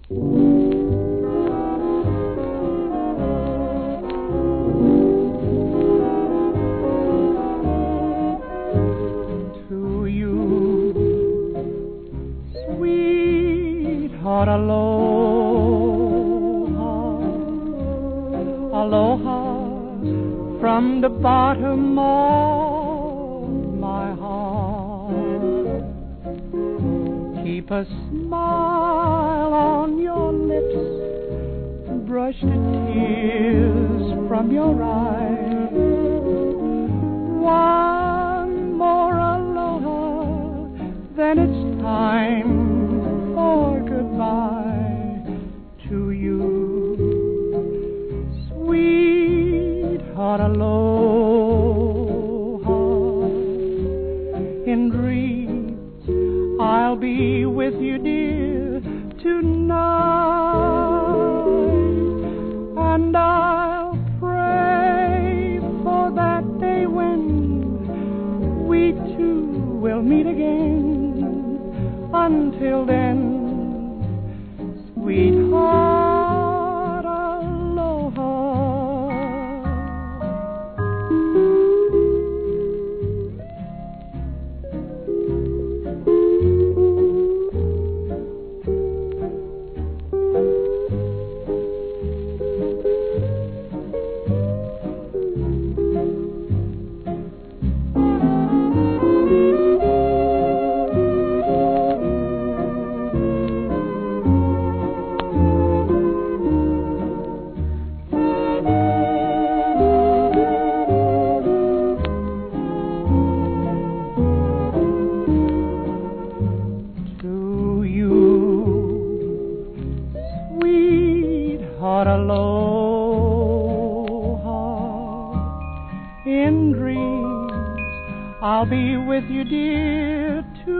To you, sweetheart, aloha, aloha from the bottom of my heart. Keep a smile on your lips, brush the tears from your eyes. One more aloha, then it's time for goodbye. To you, sweetheart, aloha. In dreams I'll be with you, dear, tonight, and I'll pray for that day when we two will meet again. Until then, sweetheart, aloha. Sweetheart, aloha. In dreams I'll be with you, dear,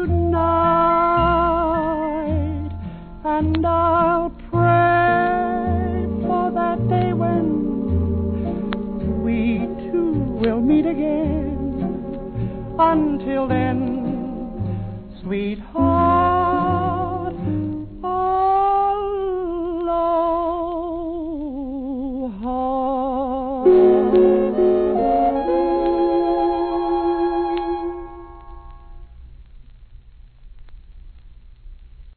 tonight, and I'll pray for that day when we two will meet again. Until then, sweetheart, aloha.